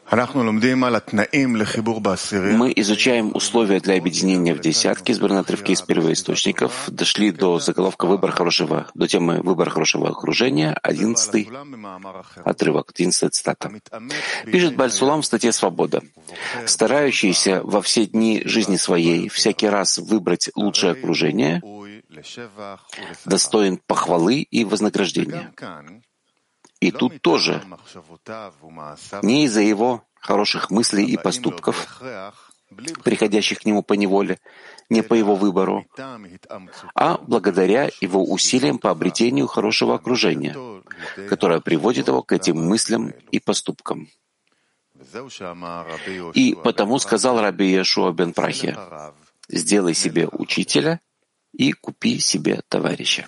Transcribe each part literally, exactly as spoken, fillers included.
Мы изучаем условия для объединения в десятки, избранные отрывки из первоисточников, дошли до заголовка «Выбор хорошего», до темы «Выбор хорошего окружения», одиннадцатый отрывок, одиннадцатая цитата. Пишет Бааль Сулам в статье «Свобода». «Старающийся во все дни жизни своей всякий раз выбрать лучшее окружение достоин похвалы и вознаграждения». И тут тоже не из-за его хороших мыслей и поступков, приходящих к нему по неволе, не по его выбору, а благодаря его усилиям по обретению хорошего окружения, которое приводит его к этим мыслям и поступкам. И потому сказал Раби Йошуа бен Прахия: «Сделай себе учителя и купи себе товарища».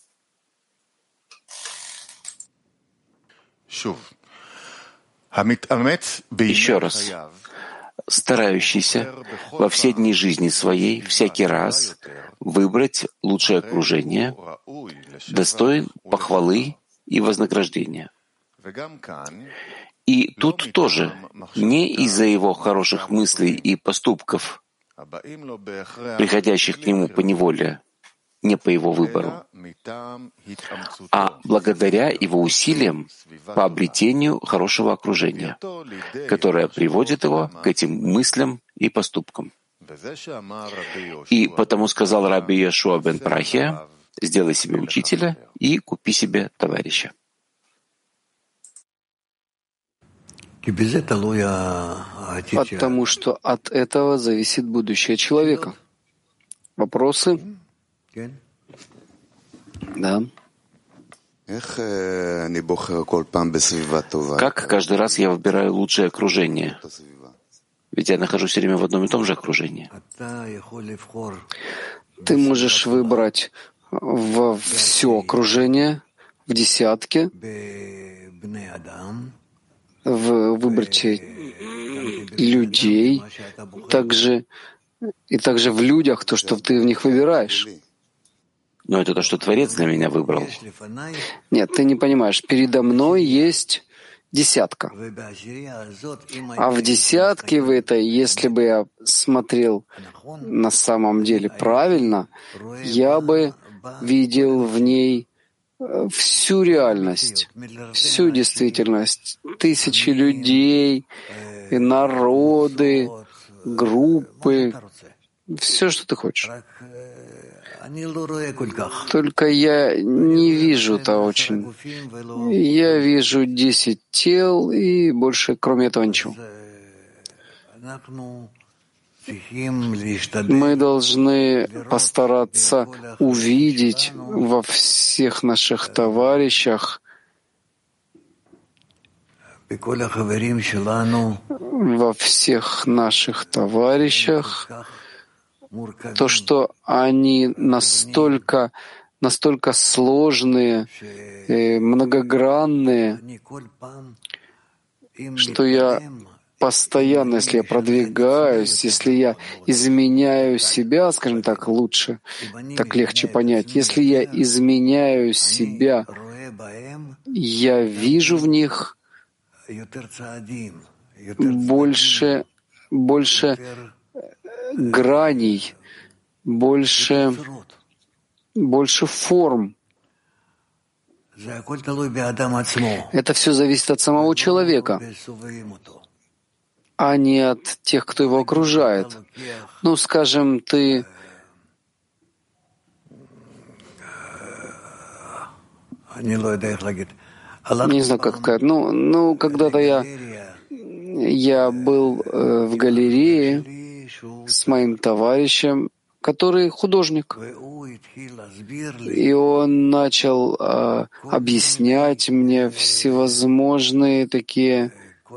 Еще раз. Старающийся во все дни жизни своей всякий раз выбрать лучшее окружение, достоин похвалы и вознаграждения. И тут тоже не из-за его хороших мыслей и поступков, приходящих к нему по неволе, не по его выбору, а благодаря его усилиям по обретению хорошего окружения, которое приводит его к этим мыслям и поступкам. И потому сказал Раби Йошуа бен Прахия: «Сделай себе учителя и купи себе товарища». Потому что от этого зависит будущее человека. Вопросы? Да. Как каждый раз я выбираю лучшее окружение? Ведь я нахожусь все время в одном и том же окружении. Ты можешь выбрать во все окружение, в десятке, в выбрать людей, также и также в людях то, что ты в них выбираешь. Но это то, что Творец для меня выбрал. Нет, ты не понимаешь. Передо мной есть десятка. А в десятке в этой, если бы я смотрел на самом деле правильно, я бы видел в ней всю реальность, всю действительность. Тысячи людей, и народы, группы, все, что ты хочешь. Только я не вижу-то очень. Я вижу десять тел и больше, кроме этого, ничего. Мы должны постараться увидеть во всех наших товарищах, во всех наших товарищах то, что они настолько, настолько сложные, многогранные, что я постоянно, если я продвигаюсь, если я изменяю себя, скажем так, лучше, так легче понять, если я изменяю себя, я вижу в них больше, больше граней, больше, больше форм. Это все зависит от самого человека, а не от тех, кто его окружает. Ну, скажем, ты не знаю, как сказать. Ну, ну когда-то я, я был э, в галерее с моим товарищем, который художник. И он начал э, объяснять мне всевозможные такие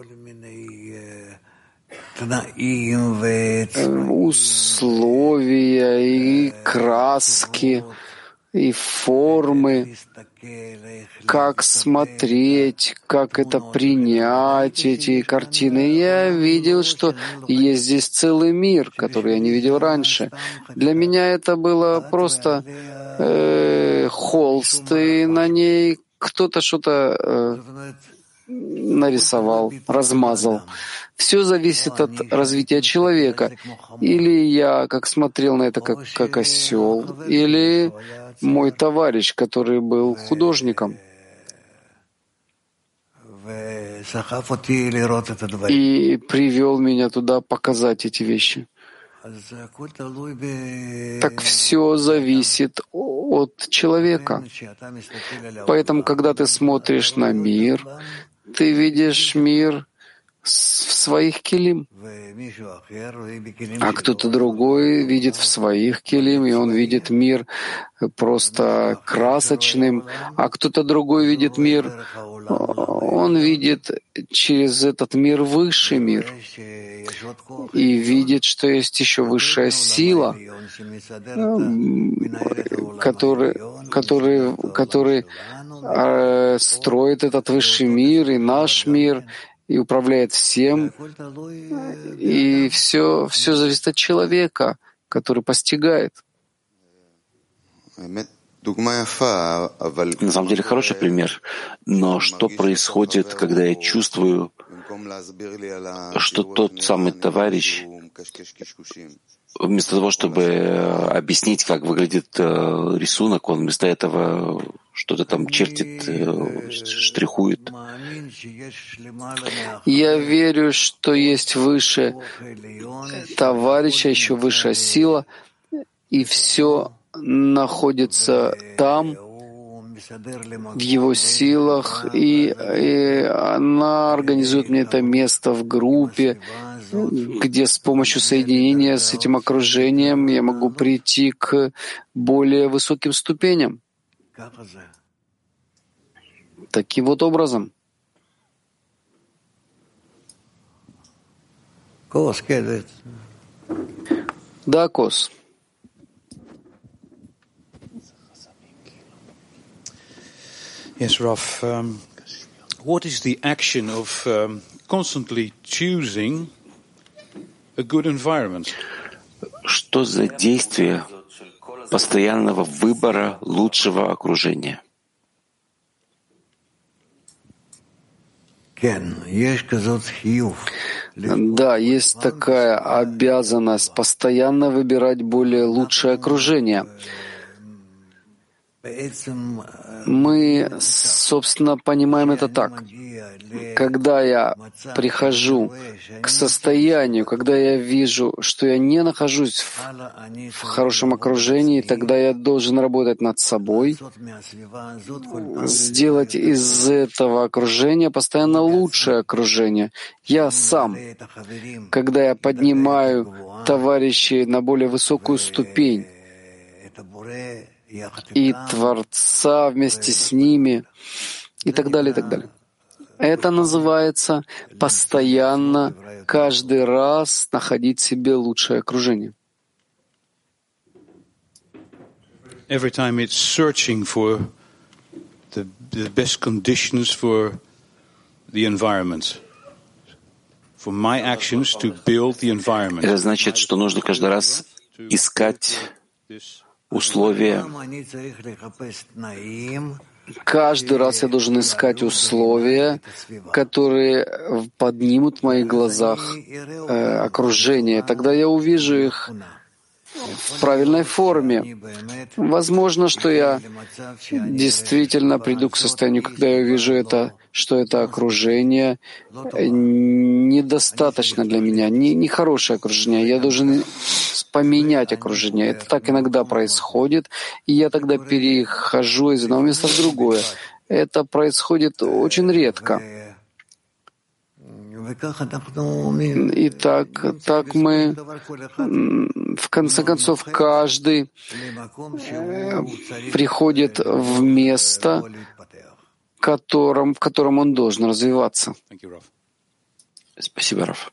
условия и краски, и формы, как смотреть, как это принять, эти картины. Я видел, что есть здесь целый мир, который я не видел раньше. Для меня это было просто э, холст, и на ней кто-то что-то э, нарисовал, размазал. Все зависит от развития человека. Или я как смотрел на это как, как осел, или мой товарищ, который был художником и привел меня туда показать эти вещи. Так все зависит от человека. Поэтому, когда ты смотришь на мир, ты видишь мир в своих килим, а кто-то другой видит в своих килим, и он видит мир просто красочным, а кто-то другой видит мир, он видит через этот мир высший мир и видит, что есть еще высшая сила, который, который, который э, строит этот высший мир и наш мир, и управляет всем, и все, все зависит от человека, который постигает. На самом деле хороший пример, но что происходит, когда я чувствую, что тот самый товарищ, вместо того, чтобы объяснить, как выглядит рисунок, он вместо этого что-то там чертит, штрихует. Я верю, что есть выше товарища, еще высшая сила, и все находится там, в его силах, и, и она организует мне это место в группе, где с помощью соединения с этим окружением я могу прийти к более высоким ступеням. Таким вот образом. Да, Кос. Yes, Raf. Um, what is the action of um, constantly choosing a good environment? Что за действие постоянного выбора лучшего окружения? Да, есть такая обязанность постоянно выбирать более лучшее окружение. Мы, собственно, понимаем это так. Когда я прихожу к состоянию, когда я вижу, что я не нахожусь в, в хорошем окружении, тогда я должен работать над собой, сделать из этого окружения постоянно лучшее окружение. Я сам, когда я поднимаю товарищей на более высокую ступень, и Творца вместе с ними, и так далее, и так далее. Это называется постоянно, каждый раз находить себе лучшее окружение. Every time it's searching for the, the best conditions for the environment. For my actions to build the environment. Это значит, что нужно каждый раз искать условия. Каждый раз я должен искать условия, которые поднимут в моих глазах э, окружение. Тогда я увижу их в правильной форме. Возможно, что я действительно приду к состоянию, когда я увижу это, что это окружение недостаточно для меня, не, не хорошее окружение. Я должен поменять окружение. Это так иногда происходит, и я тогда перехожу из одного места в другое. Это происходит очень редко. И так, так мы, в конце концов, каждый приходит в место, которым, в котором он должен развиваться. Спасибо, Раф.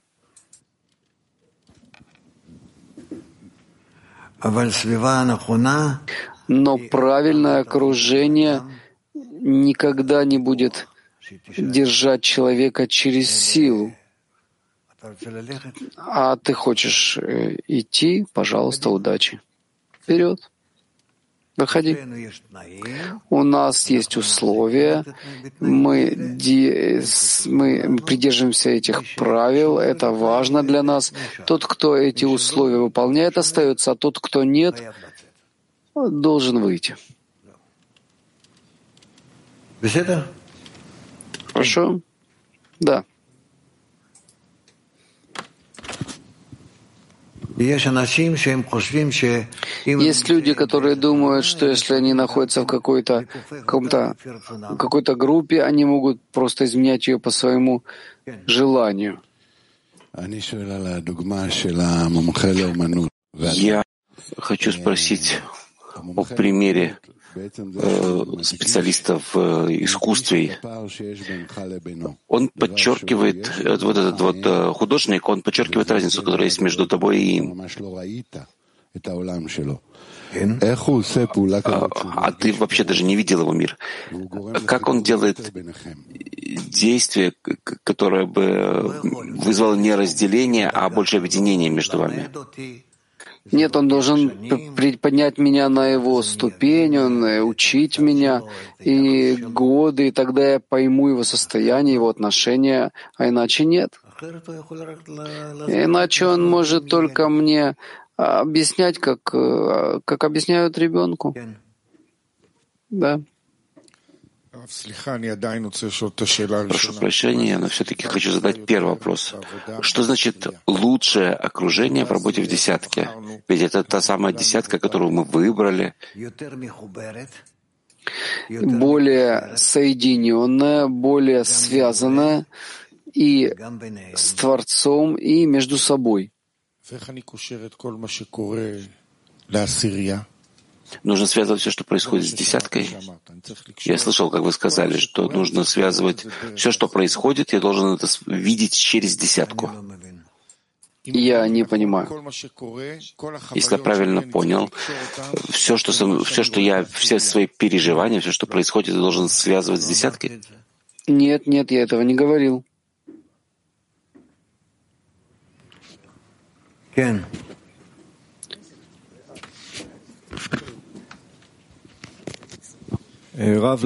Но правильное окружение никогда не будет держать человека через силу. А ты хочешь идти, пожалуйста, удачи. Вперед. Выходи. У нас есть условия, мы, ди, мы придерживаемся этих правил, это важно для нас. Тот, кто эти условия выполняет, остается, а тот, кто нет, должен выйти. Хорошо? Да. Есть люди, которые думают, что если они находятся в какой-то, каком-то, какой-то группе, они могут просто изменять ее по своему желанию. Я хочу спросить о примере специалиста в искусстве. Он подчеркивает, вот этот вот художник, он подчеркивает разницу, которая есть между тобой и им. А, а ты вообще даже не видел его мир. Как он делает действие, которое бы вызвало не разделение, а больше объединение между вами? Нет, он должен поднять меня на его ступень, он учить меня, и годы, и тогда я пойму его состояние, его отношения, а иначе нет. Иначе он может только мне объяснять, как, как объясняют ребенку. Да. Прошу прощения, но все-таки хочу задать первый вопрос. Что значит лучшее окружение в работе в десятке? Ведь это та самая десятка, которую мы выбрали. Более соединенная, более связанная и с Творцом, и между собой. Нужно связывать все, что происходит с десяткой. Я слышал, как вы сказали, что нужно связывать все, что происходит, я должен это видеть через десятку. Я не понимаю. Если я правильно понял, все, что, все, что я, все свои переживания, все, что происходит, я должен связывать с десяткой? Нет, нет, я этого не говорил. Рав,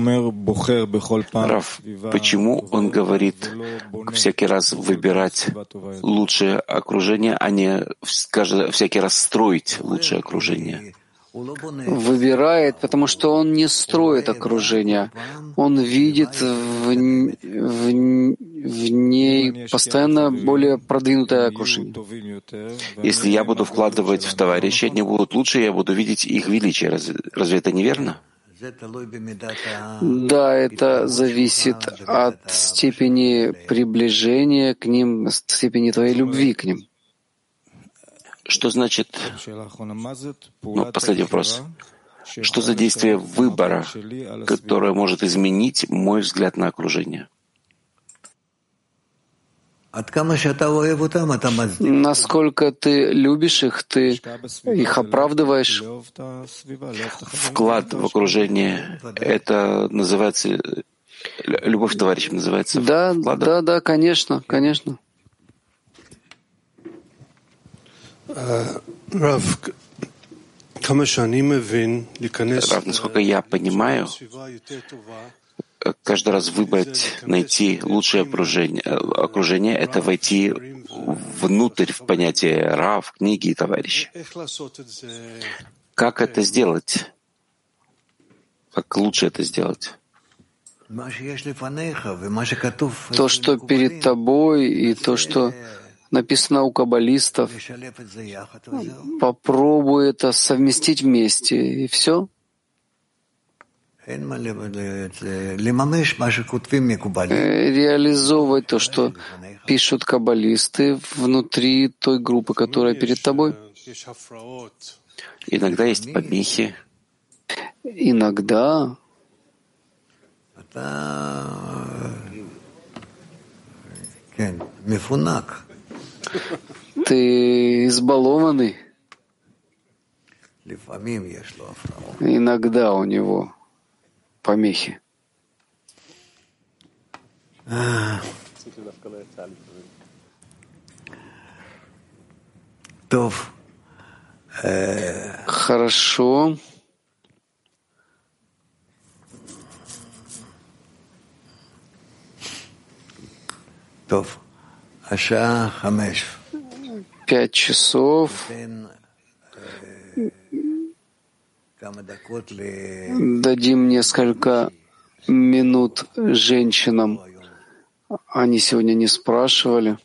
почему он говорит всякий раз выбирать лучшее окружение, а не всякий раз строить лучшее окружение? Выбирает, потому что он не строит окружение. Он видит в, в, в ней постоянно более продвинутое окружение. Если я буду вкладывать в товарищей, они будут лучше, я буду видеть их величие. Разве, разве это неверно? Да, это зависит от степени приближения к ним, степени твоей любви к ним. Что значит, ну, последний вопрос, что за действие выбора, которое может изменить мой взгляд на окружение? Насколько ты любишь их, ты их оправдываешь. Вклад в окружение — это называется, любовь к товарищам называется да, вкладом? Да, да, конечно, конечно. Рав, насколько я понимаю, каждый раз выбрать, найти лучшее окружение, окружение — это войти внутрь в понятие рав, книги и товарищи. Как это сделать? Как лучше это сделать? То, что перед тобой, и то, что написано у каббалистов, попробуй это совместить вместе, и все. Реализовывать то, что пишут каббалисты внутри той группы, которая перед тобой. Иногда есть помехи. Иногда ты избалованный. Иногда у него помехи. Хорошо. Пять часов. Дадим несколько минут женщинам. Они сегодня не спрашивали.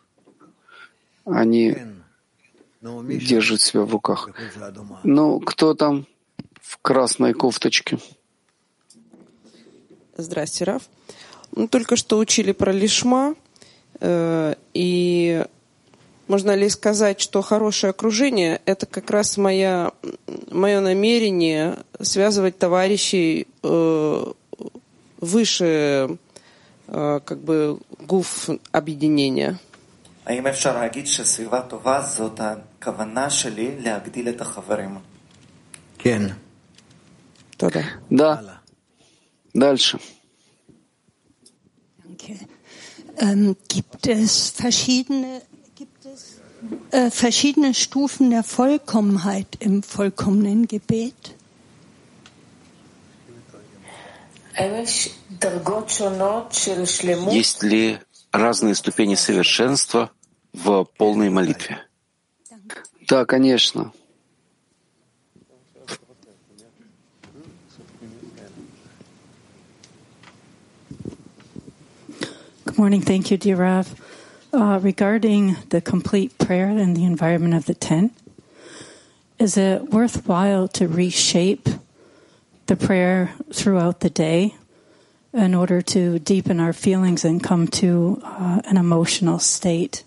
Они держат себя в руках. Ну, кто там в красной кофточке? Здрасте, Рав. Мы только что учили про лишма, э, и можно ли сказать, что хорошее окружение — это как раз моя, мое намерение связывать товарищей э, выше э, как бы гуф объединения? האם אפשר להגיד שסביבה טובה זאת הכוונה שלי להגדיל את החברים? כן. תודה. Да. Дальше. Danke. Ähm, gibt es verschiedene, gibt es äh, verschiedene Stufen der Vollkommenheit im vollkommenen Gebet? Есть ли разные ступени совершенства в полной молитве? Да, конечно. Good morning. Thank you, dear Rav. Uh, regarding the complete prayer and the environment of the tent, is it worthwhile to reshape the prayer throughout the day in order to deepen our feelings and come to uh, an emotional state?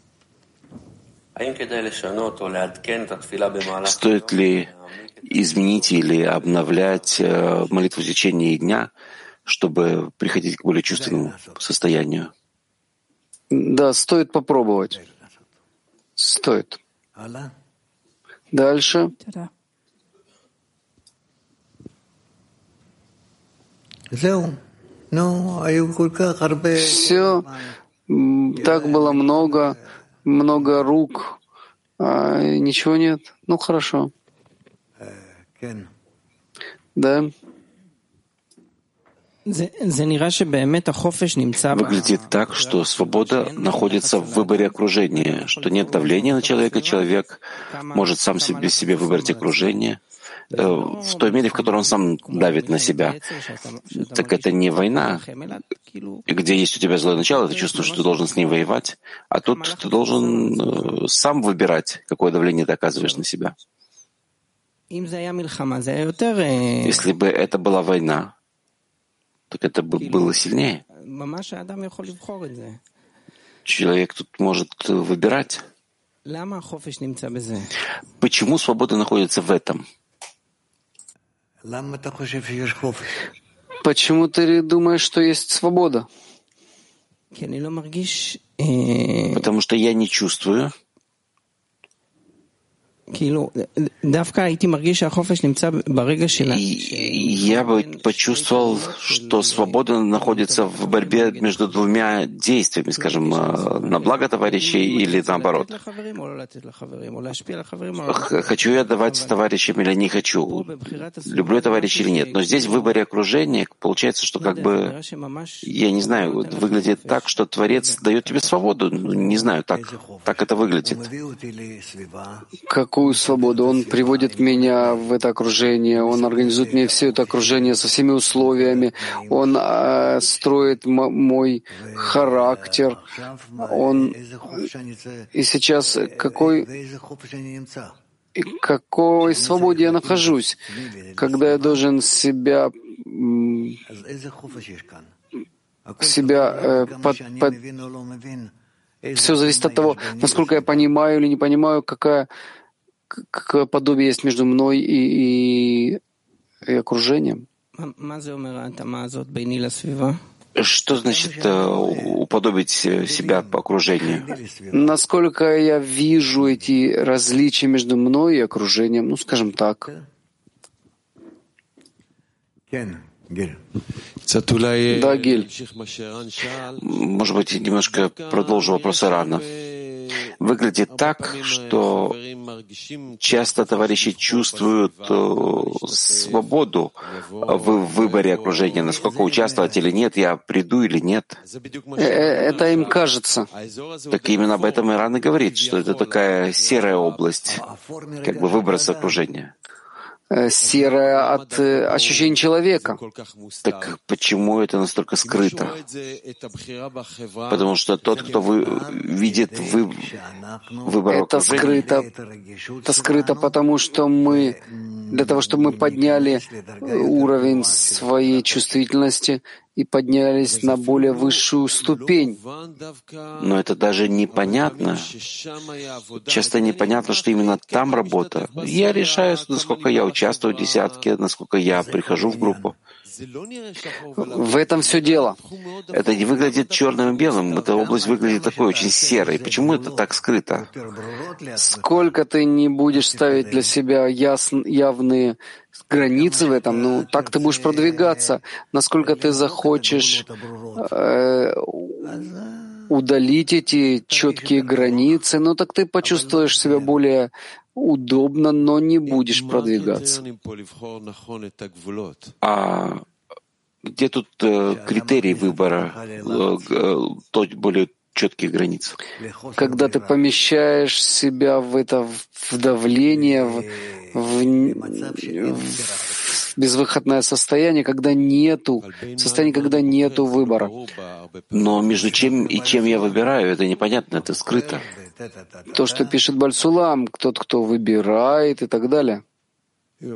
Стоит ли изменить или обновлять молитву в течение дня, чтобы приходить к более чувственному состоянию? Да, стоит попробовать. Стоит. Дальше. Все. Так было много, много рук. А ничего нет. Ну, хорошо. Да. Выглядит так, что свобода находится в выборе окружения, что нет давления на человека, человек может сам себе, себе выбрать окружение э, в той мере, в которой он сам давит на себя. Так это не война, где есть у тебя злое начало, ты чувствуешь, что ты должен с ним воевать, а тут ты должен э, сам выбирать, какое давление ты оказываешь на себя. Если бы это была война, так это бы было сильнее. Человек тут может выбирать. Почему свобода находится в этом? Почему ты думаешь, что есть свобода? Потому что я не чувствую. И я бы почувствовал, что свобода находится в борьбе между двумя действиями, скажем, на благо товарищей или наоборот. Хочу я давать товарищам или не хочу? Люблю я товарища или нет? Но здесь в выборе окружения получается, что как бы, я не знаю, выглядит так, что Творец дает тебе свободу. Не знаю, так, так это выглядит. Какую свободу? Он приводит меня в это окружение, он организует мне все это окружение со всеми условиями, он э, строит м- мой характер, он... И сейчас какой... И какой свободе я нахожусь, когда я должен себя... себя э, под... под... Все зависит от того, насколько я понимаю или не понимаю, какая какое подобие есть между мной и, и, и окружением. Что значит уподобить себя по окружению? Насколько я вижу эти различия между мной и окружением, ну, скажем так. Да, Гиль. Может быть, немножко продолжу вопрос Ирана. выглядит так, что часто товарищи чувствуют свободу в выборе окружения, насколько участвовать или нет, я приду или нет. Это им кажется. Так именно об этом Иран и говорит, что это такая серая область, как бы выброс окружения. Серая от ощущений человека. Так почему это настолько скрыто? Потому что тот, кто вы, видит вы, выбор это окружения... Скрыто, это скрыто, потому что мы, для того, чтобы мы подняли уровень своей чувствительности и поднялись на более высшую ступень. Но это даже непонятно. Часто непонятно, что именно там работа. Я решаю, насколько я участвую в десятке, насколько я прихожу в группу. В этом все дело. Это не выглядит черным и белым. Эта область выглядит такой очень серой. Почему это так скрыто? Сколько ты не будешь ставить для себя ясн, явные границы в этом, ну, так ты будешь продвигаться. Насколько ты захочешь э, удалить эти четкие границы, ну, так ты почувствуешь себя более удобно, но не будешь продвигаться. А где тут э, критерий выбора, э, э, более четкие границы? Когда ты помещаешь себя в это в давление, в, в, в безвыходное состояние, когда нету, состояние, когда нету выбора. Но между чем и чем я выбираю, это непонятно, это скрыто. То, что пишет Баль-Сулам, тот, кто выбирает и так далее. Но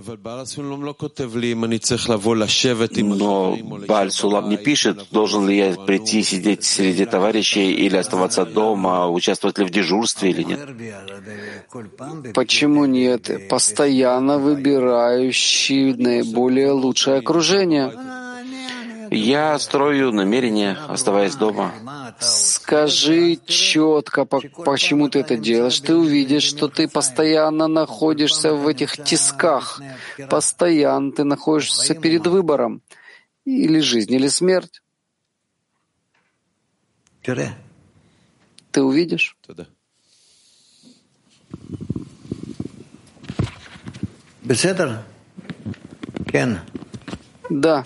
Баль-Сулам не пишет, должен ли я прийти сидеть среди товарищей или оставаться дома, участвовать ли в дежурстве или нет. Почему нет? Постоянно выбирающий наиболее лучшее окружение. Я строю намерения, оставаясь дома. Скажи четко, почему ты это делаешь. Ты увидишь, что ты постоянно находишься в этих тисках. Постоянно ты находишься перед выбором. Или жизнь, или смерть. Ты увидишь? Да.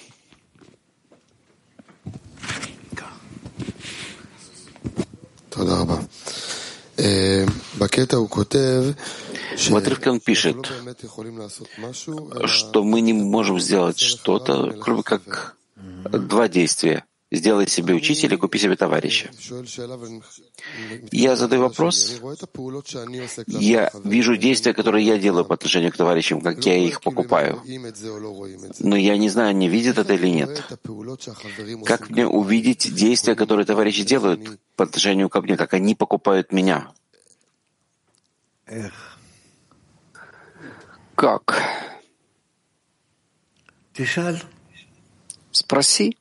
В отрывке он пишет, что мы не можем сделать что-то, кроме как два действия. Сделай себе учителя, купи себе товарища. Я задаю вопрос. Я вижу действия, которые я делаю по отношению к товарищам, как я их покупаю. Но я не знаю, они видят это или нет. Как мне увидеть действия, которые товарищи делают по отношению ко мне, как они покупают меня? Как? Спроси.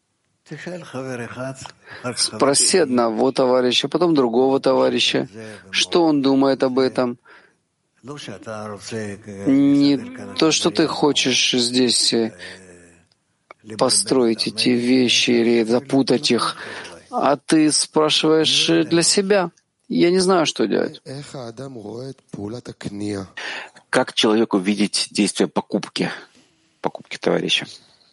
Спроси одного товарища, потом другого товарища, что он думает об этом. Не то, что ты хочешь здесь построить эти вещи или запутать их, а ты спрашиваешь для себя. Я не знаю, что делать. Как человеку видеть действие покупки, покупки товарища?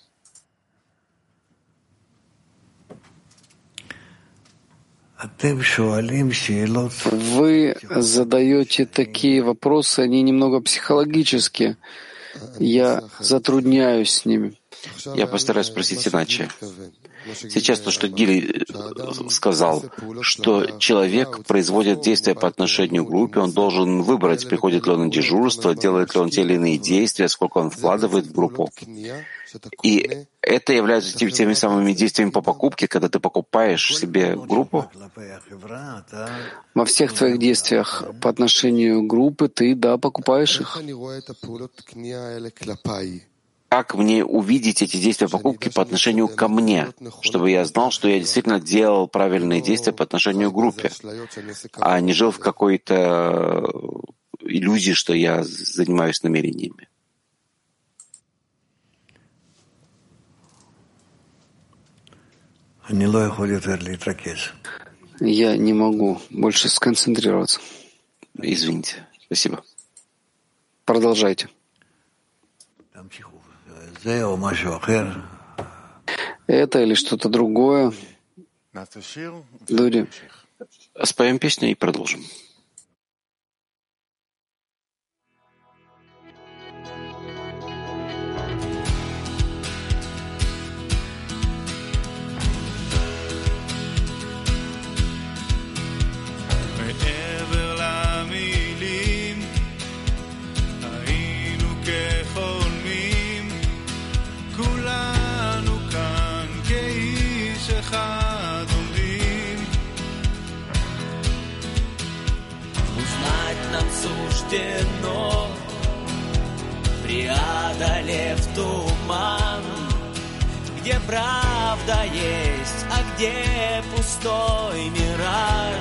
Вы задаете такие вопросы, они немного психологические. Я затрудняюсь с ними. Я постараюсь спросить иначе. Сейчас то, что Гили сказал, что человек производит действия по отношению к группе, он должен выбрать, приходит ли он на дежурство, делает ли он те или иные действия, сколько он вкладывает в группу. И это является теми самыми действиями по покупке, когда ты покупаешь себе группу. Во всех твоих действиях по отношению к группе ты, да, покупаешь их. Как мне увидеть эти действия покупки по отношению ко мне, чтобы я знал, что я действительно делал правильные действия по отношению к группе, а не жил в какой-то иллюзии, что я занимаюсь намерениями? Я не могу больше сконцентрироваться. Извините. Спасибо. Продолжайте. Это или что-то другое? Люди. Споем песню и продолжим. Суждено, преодолев туман, где правда есть, а где пустой мираж.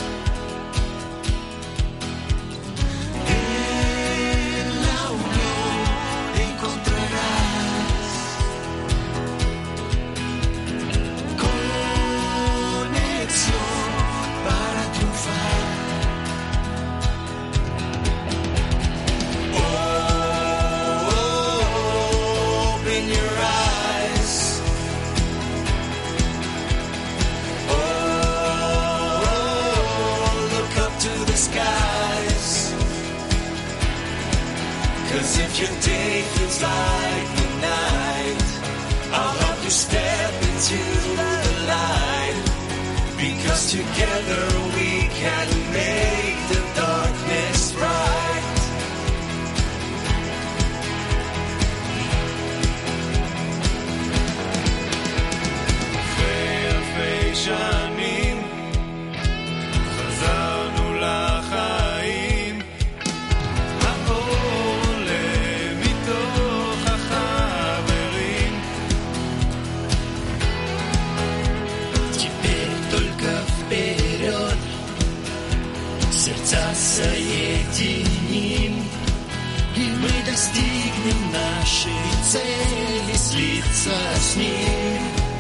En la unión encontrarás conexión para triunfar. Cause if your day feels like the night, I'll help you step into the light. Because together we can make the darkness bright. אחרי אלפי שנים חזרנו לחיים. Сердца соединим, и мы достигнем нашей цели слиться с ним.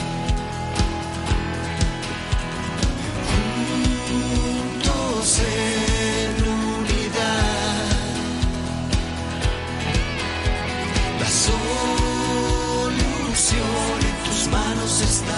Juntos en unidad, la solución en tus manos está.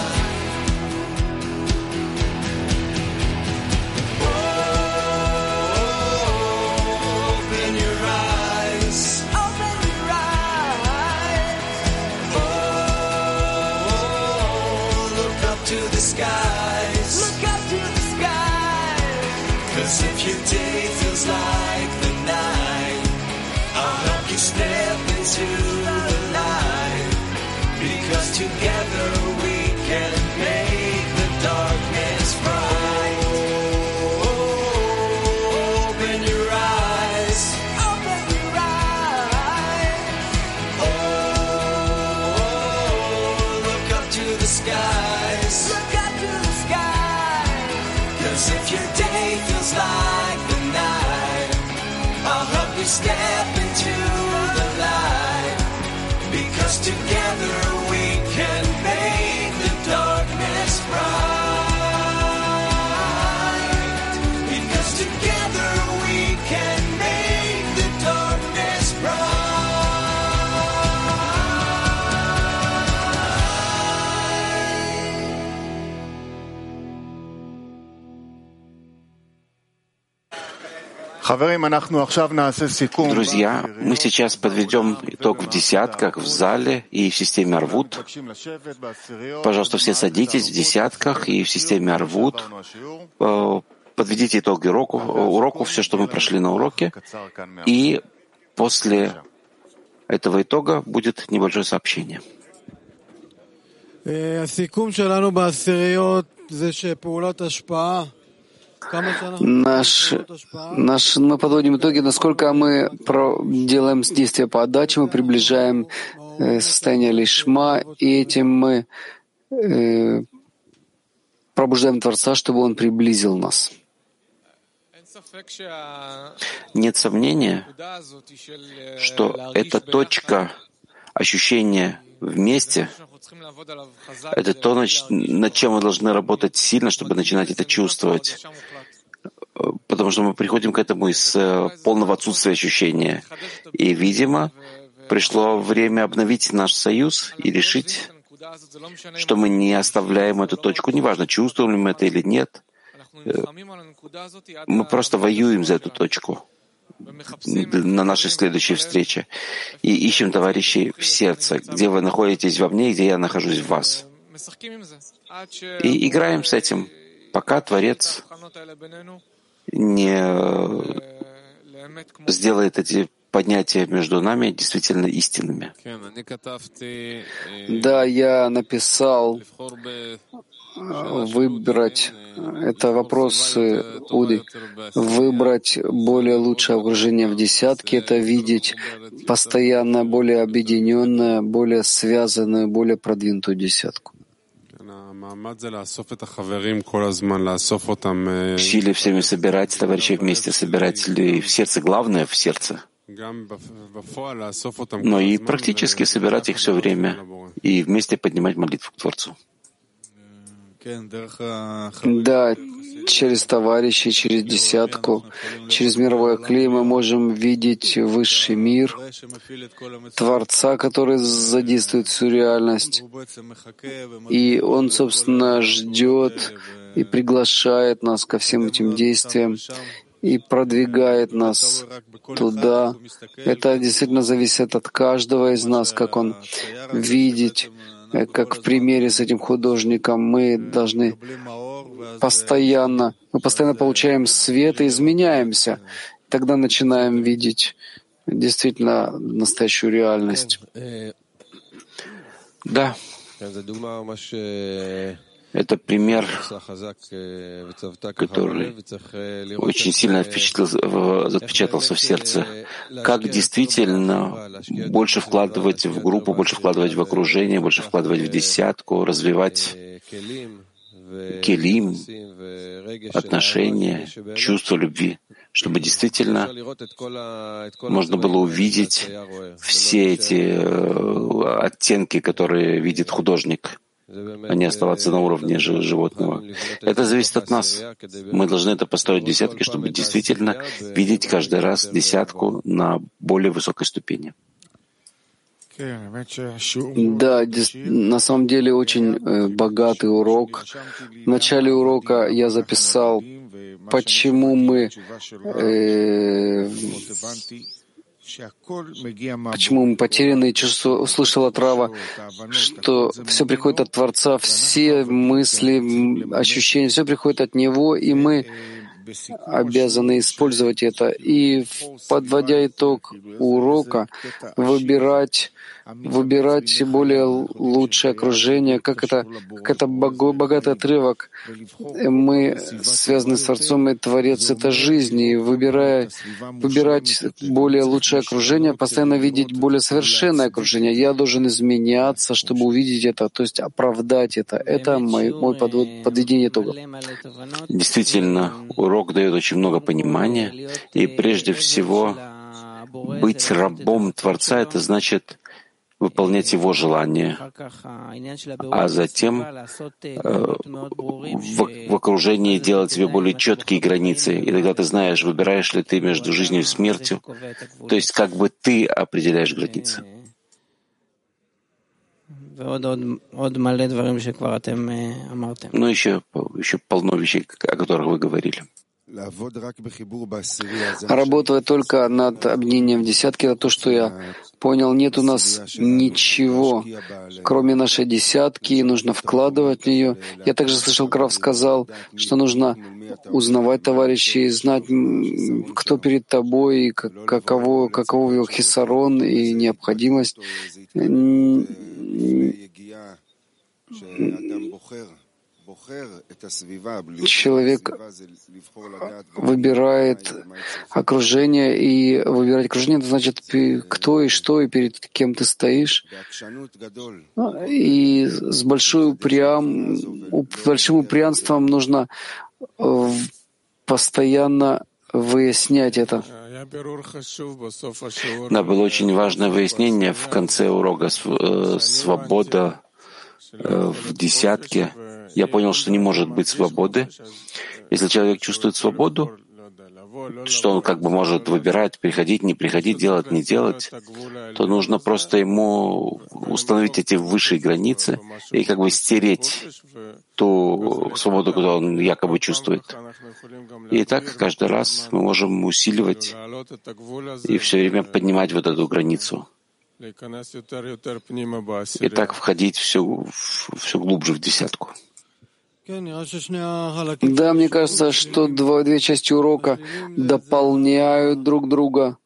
If your day feels like the night, I'll help you step into the light. Because together we can make the darkness bright. Open your eyes. Open your eyes. Oh, look up to the skies. Look up to the skies. Cause if your day feels like the night, I'll help you step into the light. Because together we can make the darkness bright. Because together we can make the darkness bright. Друзья, мы сейчас подведем итог в десятках, в зале и в системе Арвут. Пожалуйста, все садитесь в десятках и в системе Арвут. Подведите итоги уроку, уроку, все, что мы прошли на уроке. И после этого итога будет небольшое сообщение. Наш, наш, мы подводим итоги, насколько мы про, делаем действия по отдаче, мы приближаем э, состояние лишма, и этим мы э, пробуждаем Творца, чтобы Он приблизил нас. Нет сомнения, что эта точка ощущение вместе — это то, над чем мы должны работать сильно, чтобы начинать это чувствовать. Потому что мы приходим к этому из полного отсутствия ощущения. И, видимо, пришло время обновить наш союз и решить, что мы не оставляем эту точку, неважно, чувствуем ли мы это или нет. Мы просто воюем за эту точку на нашей следующей встрече и ищем товарищей в сердце, где вы находитесь во мне, где я нахожусь в вас. И играем с этим, пока Творец не сделает эти поднятия между нами действительно истинными. Да, я написал выбрать, это вопрос Уды, выбрать более лучшее окружение в десятке, это видеть постоянно более объединенную, более связанную, более продвинутую десятку. Усилие всеми собирать товарищей вместе, собирать людей в сердце, главное в сердце. Но и практически собирать их все время и вместе поднимать молитву к Творцу. Да, через товарищей, через десятку, через мировой клей мы можем видеть высший мир, Творца, который задействует всю реальность. И Он, собственно, ждет и приглашает нас ко всем этим действиям и продвигает нас туда. Это действительно зависит от каждого из нас, как он видит. Как в примере с этим художником, мы должны постоянно, мы постоянно получаем свет и изменяемся. Тогда начинаем видеть действительно настоящую реальность. Да. Это пример, который очень сильно отпечатался в сердце. Как действительно больше вкладывать в группу, больше вкладывать в окружение, больше вкладывать в десятку, развивать келим, отношения, чувство любви, чтобы действительно можно было увидеть все эти оттенки, которые видит художник, а не оставаться на уровне животного. Это зависит от нас. Мы должны это построить в десятке, чтобы действительно видеть каждый раз десятку на более высокой ступени. Да, на самом деле очень богатый урок. В начале урока я записал, почему мы э, Почему мы потеряны, чувство, услышал от Рава, что все приходит от Творца, все мысли, ощущения, все приходит от Него, и мы обязаны использовать это. И, подводя итог урока, выбирать, выбирать более лучшее окружение, как это, как это богатый отрывок. Мы связаны с Творцом, и Творец — это жизнь, и выбирая, выбирать более лучшее окружение, постоянно видеть более совершенное окружение. Я должен изменяться, чтобы увидеть это, то есть оправдать это. Это мой, мой подвод, подведение итогов. Действительно, урок дает очень много понимания, и прежде всего быть рабом Творца — это значит выполнять Его желания, а затем э, в, в окружении делать себе более четкие границы. И тогда ты знаешь, выбираешь ли ты между жизнью и смертью, то есть как бы ты определяешь границы. Но еще, еще полно вещей, о которых вы говорили. Работая только над объединением в десятке, это то, что я понял. Нет у нас ничего, кроме нашей десятки, и нужно вкладывать в нее. Я также слышал, Крав сказал, что нужно узнавать товарищей, знать, кто перед тобой, и каково, каково его хисарон и необходимость. Человек выбирает окружение, и выбирать окружение — это значит, кто и что, и перед кем ты стоишь. И с большой упрям, большим упрямством нужно постоянно выяснять это. Да, было очень важное выяснение в конце урока «Свобода в десятке». Я понял, что не может быть свободы. Если человек чувствует свободу, что он как бы может выбирать, приходить, не приходить, делать, не делать, то нужно просто ему установить эти высшие границы и как бы стереть ту свободу, которую он якобы чувствует. И так каждый раз мы можем усиливать и все время поднимать вот эту границу. И так входить все, все глубже в десятку. Да, мне кажется, что два, две части урока дополняют друг друга.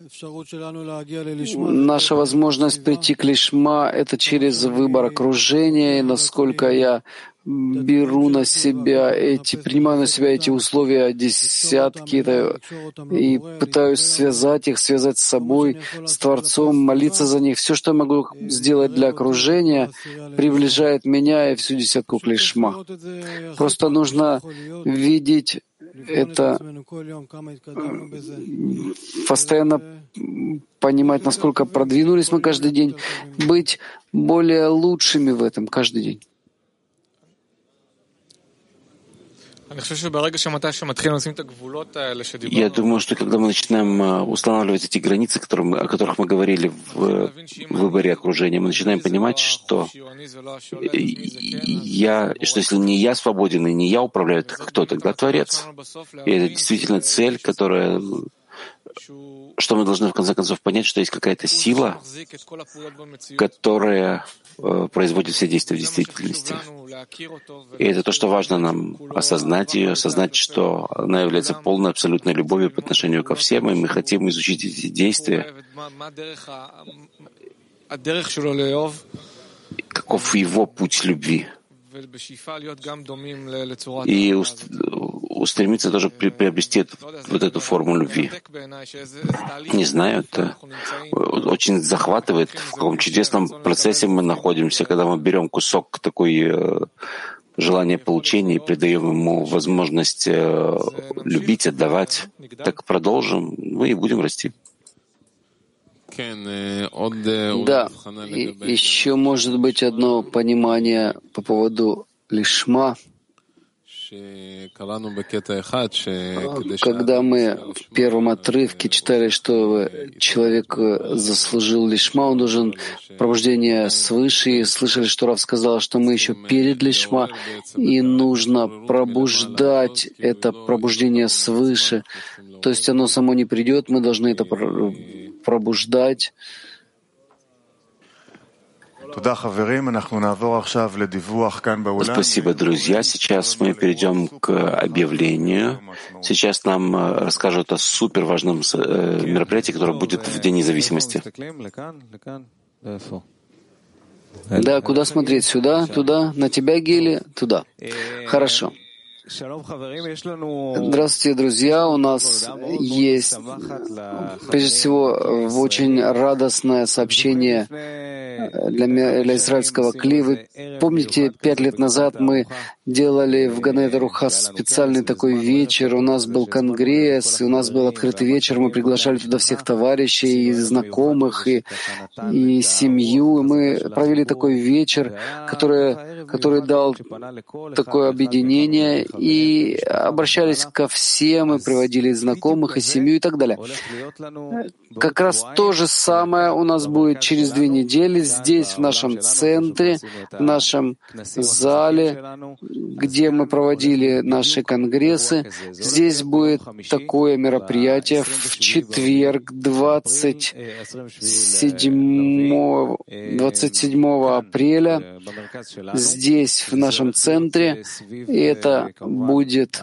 Наша возможность прийти к лишма — это через выбор окружения, и насколько я беру на себя эти, принимаю на себя эти условия десятки это, и пытаюсь связать их, связать с собой, с Творцом, молиться за них. Все, что я могу сделать для окружения, приближает меня и всю десятку к лишма. Просто нужно видеть это, постоянно понимать, насколько продвинулись мы каждый день, быть более лучшими в этом каждый день. Я думаю, что когда мы начинаем устанавливать эти границы, которые мы, о которых мы говорили в выборе окружения, мы начинаем понимать, что я, что если не я свободен и не я управляю, то кто тогда Творец? И это действительно цель, которая... Что мы должны в конце концов понять, что есть какая-то сила, которая э, производит все действия в действительности. И это то, что важно нам осознать ее, осознать, что она является полной абсолютной любовью по отношению ко всем, и мы хотим изучить эти действия. Каков его путь любви? И устремиться тоже приобрести эту, вот эту форму любви. Не знаю, это очень захватывает, в каком чудесном процессе мы находимся, когда мы берем кусок такой желания получения и придаем ему возможность любить, отдавать. Так продолжим, мы и будем расти. Да, и еще может быть одно понимание по поводу лишма. Когда мы в первом отрывке читали, что человек заслужил лишма, он должен пробуждение свыше, и слышали, что Рав сказал, что мы еще перед лишма, и нужно пробуждать это пробуждение свыше. То есть оно само не придет, мы должны это пробуждать. Спасибо, друзья. Сейчас мы перейдем к объявлению. Сейчас нам расскажут о суперважном мероприятии, которое будет в День независимости. Да, куда смотреть? Сюда, туда, на тебя, Гели, туда. Хорошо. Здравствуйте, друзья. У нас есть, прежде всего, очень радостное сообщение для, для израильского Кли. Вы помните, пять лет назад мы делали в Ганет Рухас специальный такой вечер. У нас был конгресс, и у нас был открытый вечер. Мы приглашали туда всех товарищей, и знакомых, и, и семью. И мы провели такой вечер, который, который дал такое объединение, и обращались ко всем, и приводили знакомых, и семью, и так далее. Как раз то же самое у нас будет через две недели здесь, в нашем центре, в нашем зале, где мы проводили наши конгрессы. Здесь будет такое мероприятие в четверг, двадцать седьмого апреля, здесь, в нашем центре. И это будет,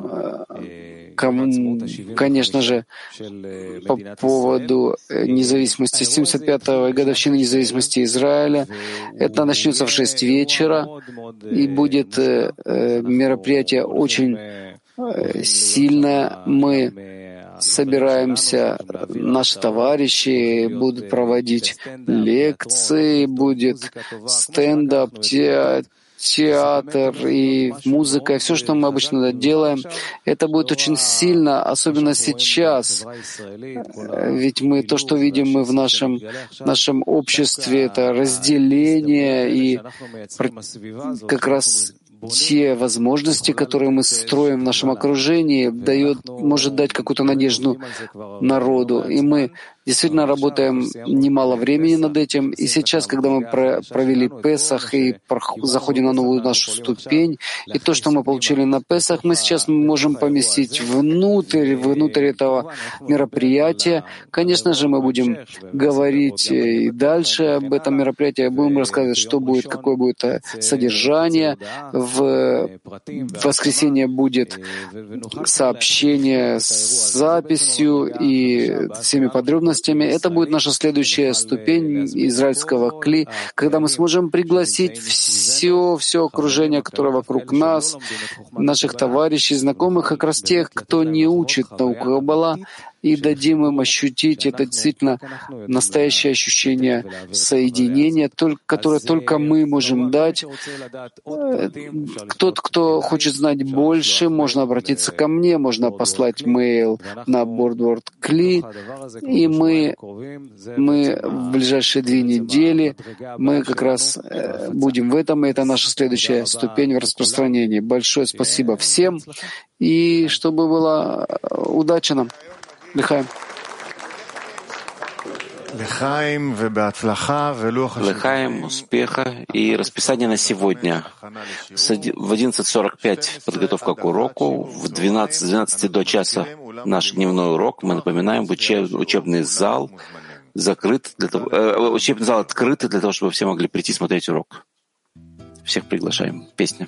конечно же, по поводу независимости, семьдесят пятой годовщины независимости Израиля. Это начнется в шесть вечера, и будет мероприятие очень сильное. Мы собираемся, наши товарищи будут проводить лекции, будет стендап, те театр и музыка, и все, что мы обычно делаем, это будет очень сильно, особенно сейчас. Ведь мы то, что видим мы в нашем, нашем обществе, это разделение и как раз те возможности, которые мы строим в нашем окружении, дает, может дать какую-то надежду народу. И мы действительно работаем немало времени над этим. И сейчас, когда мы про- провели Песах и заходим на новую нашу ступень, и то, что мы получили на Песах, мы сейчас можем поместить внутрь, внутрь этого мероприятия. Конечно же, мы будем говорить и дальше об этом мероприятии, будем рассказывать, что будет, какое будет содержание. В воскресенье будет сообщение с записью и всеми подробностями. Это будет наша следующая ступень израильского кли, когда мы сможем пригласить все, все окружение, которое вокруг нас, наших товарищей, знакомых, как раз тех, кто не учит науку Каббала, и дадим им ощутить это действительно настоящее ощущение соединения, которое только мы можем дать. Тот, кто хочет знать больше, можно обратиться ко мне, можно послать мейл на Boardward Kli, и мы, мы в ближайшие две недели мы как раз будем в этом, и это наша следующая ступень в распространении. Большое спасибо всем, и чтобы была удача нам. Лехаим. Лехаим, успеха и расписание на сегодня. В одиннадцать сорок пять подготовка к уроку, в двенадцать, с двенадцати до часа наш дневной урок. Мы напоминаем, учеб, учебный зал закрыт, для того, э, учебный зал открыт для того, чтобы все могли прийти смотреть урок. Всех приглашаем. Песня.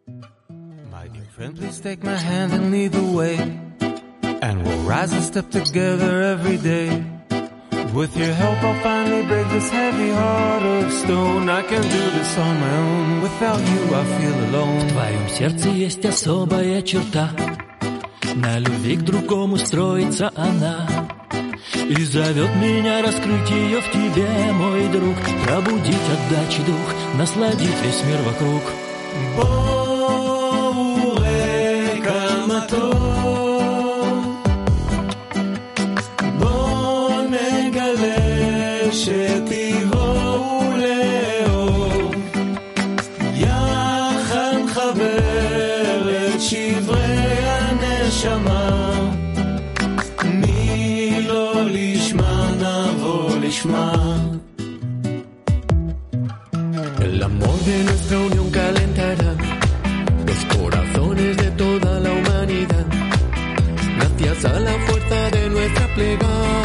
And we'll rise and step together every day. With your help I'll finally break this heavy heart of stone. I can do this on my own. Without you I feel alone. В твоем сердце есть особая черта. На любви к другому строится она. И зовет меня раскрыть ее в тебе, мой друг. Пробудить отдачи дух, насладить весь мир вокруг. Боуэ камато. שתיבואו לאור יחד חבר את שברי הנשמה מי לא לשמה נבוא לשמה El amor de nuestra unión calentará los corazones de toda la humanidad gracias a la fuerza de nuestra plegaria